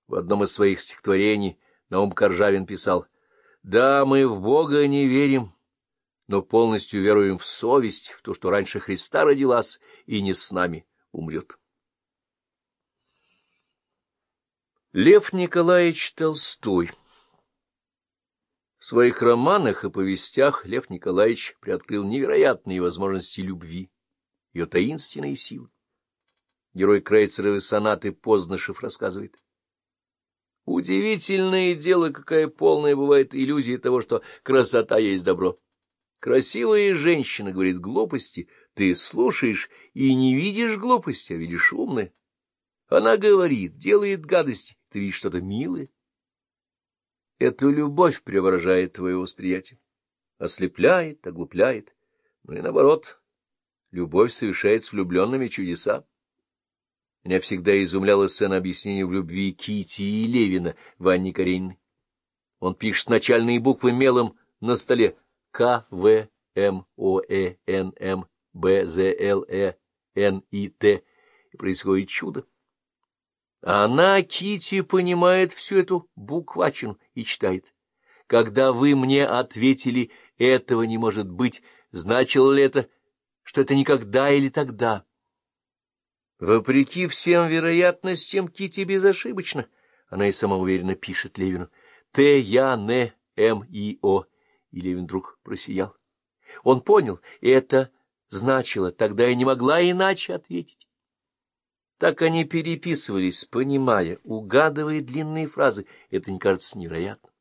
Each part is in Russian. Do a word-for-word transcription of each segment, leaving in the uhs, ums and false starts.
В одном из своих стихотворений Наум Коржавин писал: «Да, мы в Бога не верим, но полностью веруем в совесть, в то, что раньше Христа родилась и не с нами умрет». Лев Николаевич Толстой. В своих романах и повестях Лев Николаевич приоткрыл невероятные возможности любви, ее таинственные силы. Герой Крейцеровой сонаты Познышев рассказывает: «Удивительное дело, какая полная бывает иллюзия того, что красота есть добро. Красивая женщина говорит глупости, ты слушаешь и не видишь глупости, а видишь умное. Она говорит, делает гадости, ты видишь что-то милое. Эту любовь преображает твое восприятие, ослепляет, оглупляет, но и наоборот, любовь совершает с влюбленными чудеса. Меня всегда изумляла сцена объяснения в любви Кити и Левина в Анне Карениной. Он пишет начальные буквы мелом на столе: К, В, М, О, Э, Н, М, Б, З, Л, Э, Н, И, Т, и происходит чудо. А она, Кити, понимает всю эту буквачину и читает: «Когда вы мне ответили, этого не может быть, значило ли это, что это никогда или тогда?» Вопреки всем вероятностям, Кити безошибочна. Она и сама уверенно пишет Левину: «Т, Я, Н, М, И, О». И Левин вдруг просиял. Он понял, и это значило, тогда я не могла иначе ответить. Так они переписывались, понимая, угадывая длинные фразы. Это не кажется невероятным.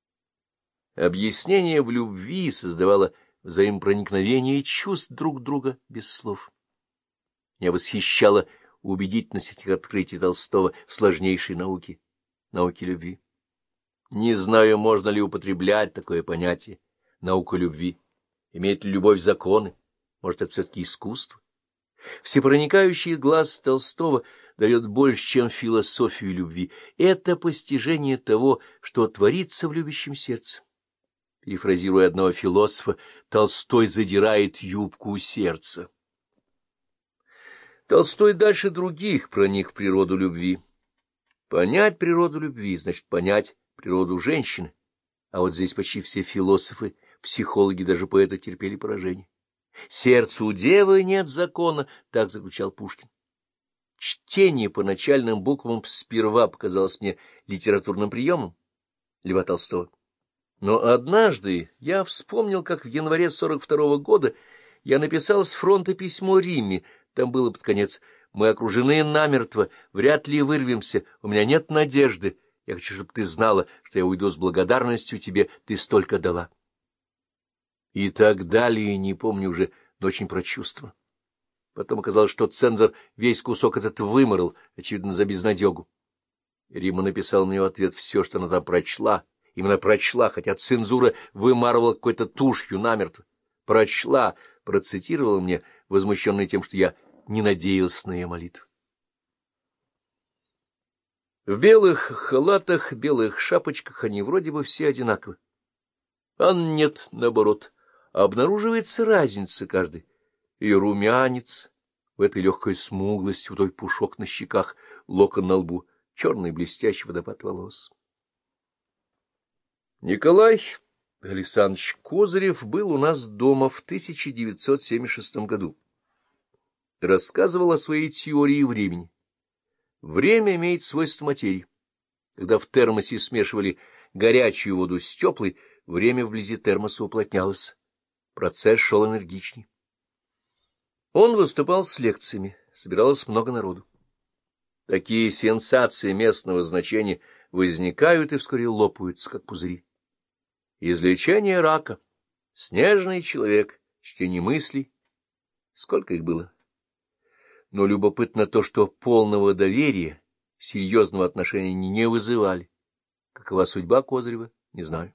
Объяснение в любви создавало взаимопроникновение чувств друг друга без слов. Меня восхищала убедительность этих открытий Толстого в сложнейшей науке, науке любви. Не знаю, можно ли употреблять такое понятие — наука любви. Имеет ли любовь законы? Может, это все-таки искусство? Всепроникающий глаз Толстого дает больше, чем философию любви. Это постижение того, что творится в любящем сердце. Перефразируя одного философа, Толстой задирает юбку сердца. Толстой дальше других проник в природу любви. Понять природу любви значит понять природу женщины, а вот здесь почти все философы, психологи, даже поэты терпели поражение. «Сердцу девы нет закона», — так заключал Пушкин. Чтение по начальным буквам сперва показалось мне литературным приемом Льва Толстого. Но однажды я вспомнил, как в январе сорок второго года я написал с фронта письмо Римме. Там было под конец: «Мы окружены намертво, вряд ли вырвемся, у меня нет надежды. Я хочу, чтобы ты знала, что я уйду с благодарностью тебе, ты столько дала». И так далее, не помню уже, но очень прочувствовал. Потом оказалось, что цензор весь кусок этот выморал, очевидно, за безнадегу. Римма написал мне в ответ все, что она там прочла. Именно прочла, хотя цензура вымарывала какой-то тушью намертво. Прочла, процитировала мне, возмущенный тем, что я не надеялся на ее молитву. В белых халатах, белых шапочках они вроде бы все одинаковы. А нет, наоборот, обнаруживается разница каждой. Ее румянец, в этой легкой смуглости, в той пушок на щеках, локон на лбу, черный блестящий водопад волос. Николай Александрович Козырев был у нас дома в тысяча девятьсот семьдесят шестом году. Рассказывал о своей теории времени. Время имеет свойство материи. Когда в термосе смешивали горячую воду с теплой, время вблизи термоса уплотнялось. Процесс шел энергичней. Он выступал с лекциями, собиралось много народу. Такие сенсации местного значения возникают и вскоре лопаются, как пузыри. Излечение рака, снежный человек, чтение мыслей. Сколько их было? Но любопытно то, что полного доверия, серьезного отношения не вызывали. Какова судьба Козырева, не знаю.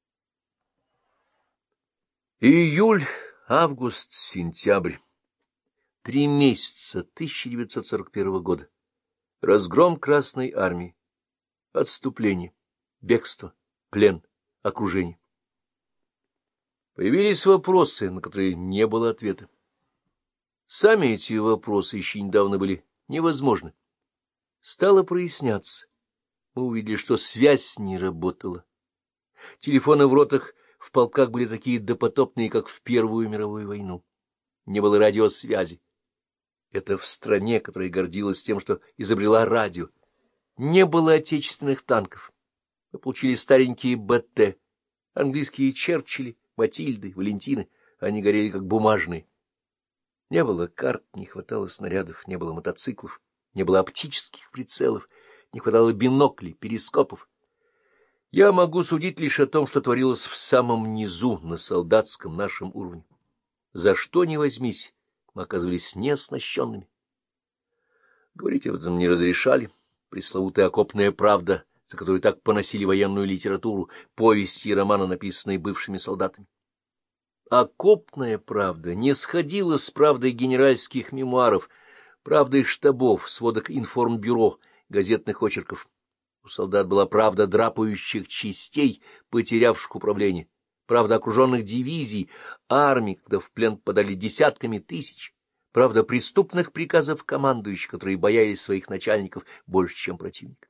Июль, август, сентябрь. Три месяца тысяча девятьсот сорок первого года. Разгром Красной армии. Отступление, бегство, плен, окружение. Появились вопросы, на которые не было ответа. Сами эти вопросы еще недавно были невозможны. Стало проясняться, мы увидели, что связь не работала. Телефоны в ротах в полках были такие допотопные, как в Первую мировую войну. Не было радиосвязи. Это в стране, которая гордилась тем, что изобрела радио. Не было отечественных танков. Мы получили старенькие БТ, английские Черчилли, Матильды, Валентины. Они горели как бумажные. Не было карт, не хватало снарядов, не было мотоциклов, не было оптических прицелов, не хватало биноклей, перископов. Я могу судить лишь о том, что творилось в самом низу, на солдатском нашем уровне. За что ни возьмись, мы оказывались неоснащенными. Говорить об этом не разрешали. Пресловутая окопная правда, за которую так поносили военную литературу, повести и романы, написанные бывшими солдатами. Окопная правда не сходила с правдой генеральских мемуаров, правдой штабов, сводок информбюро, газетных очерков. У солдат была правда драпающих частей, потерявших управление, правда окруженных дивизий, армий, когда в плен подали десятками тысяч, правда преступных приказов командующих, которые боялись своих начальников больше, чем противника.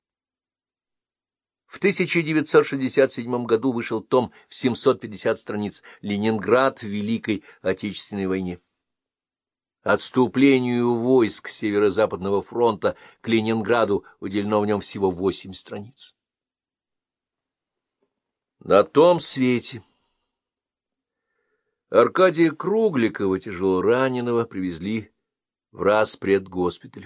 В тысяча девятьсот шестьдесят седьмом году вышел том в семьсот пятьдесят страниц «Ленинград в Великой Отечественной войне». Отступлению войск Северо-Западного фронта к Ленинграду уделено в нем всего восемь страниц. На том свете Аркадия Кругликова, тяжело раненого, привезли в распредгоспиталь.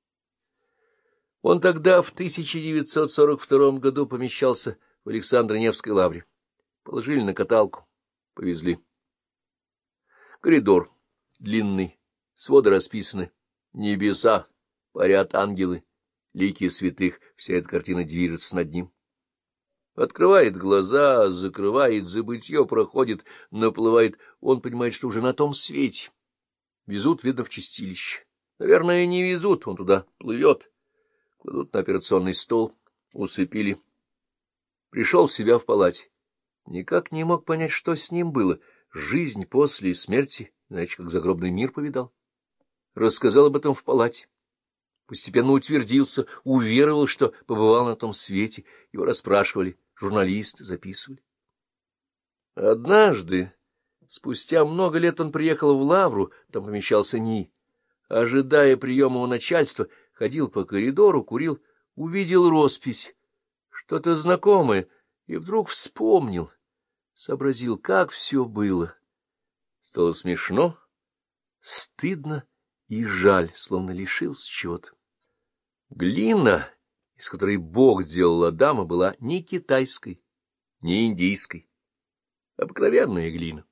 Он тогда, в тысяча девятьсот сорок втором году, помещался в Александро-Невской лавре. Положили на каталку, повезли. Коридор длинный, своды расписаны, небеса, парят ангелы, лики святых, вся эта картина движется над ним. Открывает глаза, закрывает, забытье проходит, наплывает. Он понимает, что уже на том свете. Везут, видно, в чистилище. Наверное, не везут, он туда плывет. Кладут на операционный стол, усыпили. Пришел в себя в палате. Никак не мог понять, что с ним было. Жизнь после смерти, иначе как загробный мир повидал. Рассказал об этом в палате. Постепенно утвердился, уверовал, что побывал на том свете. Его расспрашивали, журналисты записывали. Однажды, спустя много лет, он приехал в Лавру, там помещался НИИ. Ожидая приема у начальства, ходил по коридору, курил, увидел роспись, что-то знакомое, и вдруг вспомнил, сообразил, как все было. Стало смешно, стыдно и жаль, словно лишился чего-то. Глина, из которой Бог сделал Адама, была не китайской, не индийской, обыкновенная глина.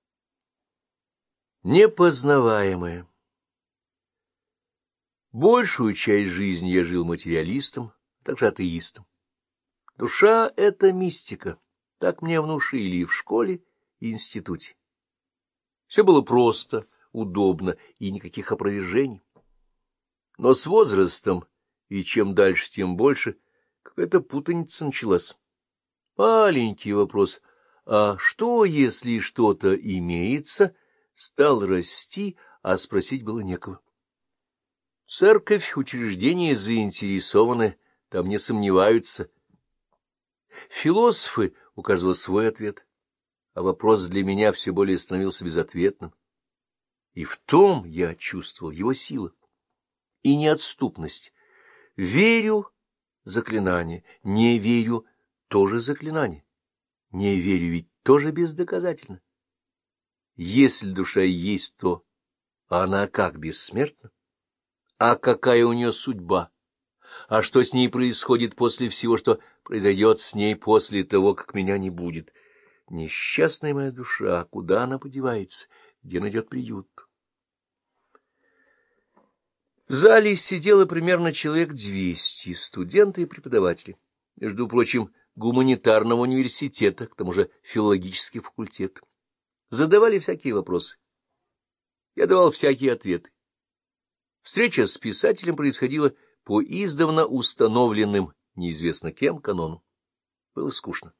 Непознаваемая. Большую часть жизни я жил материалистом, а также атеистом. Душа — это мистика, так мне внушили и в школе, и институте. Все было просто, удобно и никаких опровержений. Но с возрастом, и чем дальше, тем больше, какая-то путаница началась. Маленький вопрос, а что, если что-то имеется, стал расти, а спросить было некого. Церковь, учреждения заинтересованы, там не сомневаются. Философы, у каждого свой ответ, а вопрос для меня все более становился безответным. И в том я чувствовал его силу и неотступность. Верю — заклинание, не верю — тоже заклинание. Не верю ведь тоже бездоказательно. Если душа есть, то она как бессмертна? А какая у нее судьба? А что с ней происходит после всего, что произойдет с ней после того, как меня не будет? Несчастная моя душа, куда она подевается, где найдет приют? В зале сидело примерно человек двести, студенты и преподаватели. Между прочим, гуманитарного университета, к тому же филологический факультет. Задавали всякие вопросы. Я давал всякие ответы. Встреча с писателем происходила по издавна установленным, неизвестно кем, канону. Было скучно.